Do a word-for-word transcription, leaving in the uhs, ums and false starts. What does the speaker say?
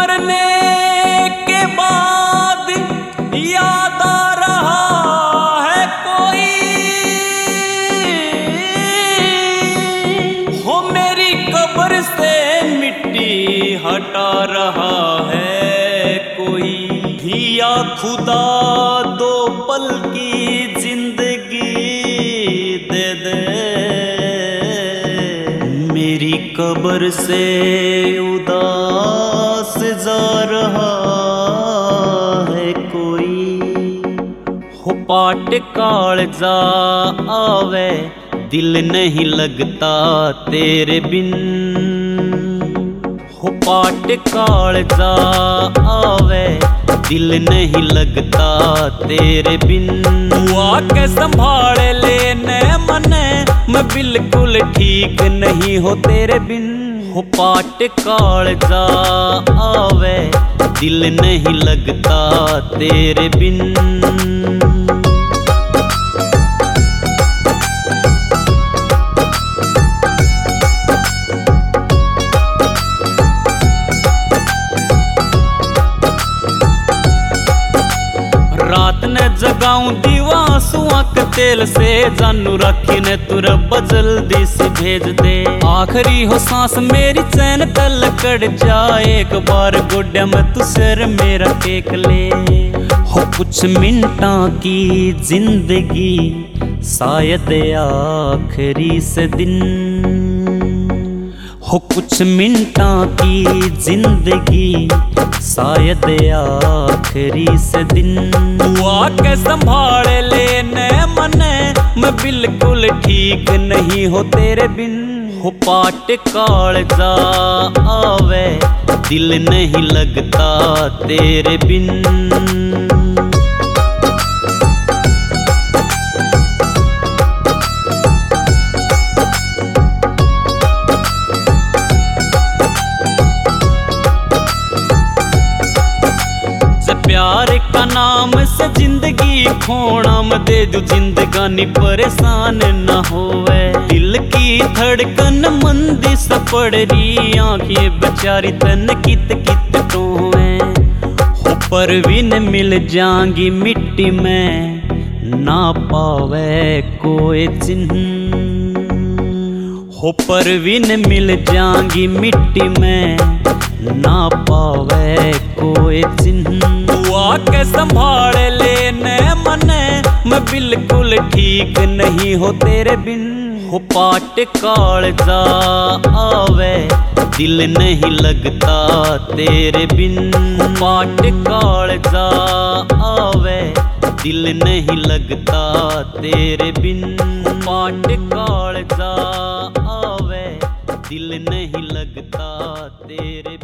मरने के बाद याद आ रहा है कोई, हो मेरी कब्र से मिट्टी हटा रहा है कोई। या खुदा दो पल की जिंदगी दे दे, मेरी कब्र से उदास जा रहा है कोई। हो पाट कालजा आवे दिल नहीं लगता तेरे बिन, हो पाट कालजा आवे दिल नहीं लगता तेरे बिन। तू आके संभाल लेने मने, मैं बिल्कुल ठीक नहीं हो तेरे बिन। हो पाट कालजा आवे दिल नहीं लगता तेरे बिन। रात ने जगाऊं दीवा सुआ के तेल से, जानू रखी ने तुरब जल्दी से भेज दे। आखिरी हो सांस मेरी चैन तल कट जाए, एक बार गोड्या में तू सिर मेरा टेक ले। हो कुछ मिनटा की जिंदगी शायद आखिरी से दिन, हो कुछ मिनटा की जिंदगी शायद आखिरी से दिन। तू आके संभाल लेने मने, मैं बिल्कुल ठीक नहीं हो तेरे बिन। हो पाट कालजा आवे दिल नहीं लगता तेरे बिन। प्यार का नाम से जिंदगी खोना म दे दू, जिंदगानी परेशान न होवे। दिल की धड़कन मंदी सा पड़ रही, आंखें बेचारी तन कित कित टोवे। हो परवीन मिल जाएंगी मिट्टी में, ना पावे कोई चिन्ह। हो परवीन मिल जाएंगी मिट्टी में, ना पावे कोई चिन्ह। तू आके संभाल लेने मने, मैं बिल्कुल ठीक नहीं हो तेरे बिन। हो पाट कालजा आवे दिल नहीं लगता तेरे बिन। हो पाट कालजा आवे दिल नहीं लगता तेरे बिन। हो पाट कालजा आवे दिल नहीं लगता तेरे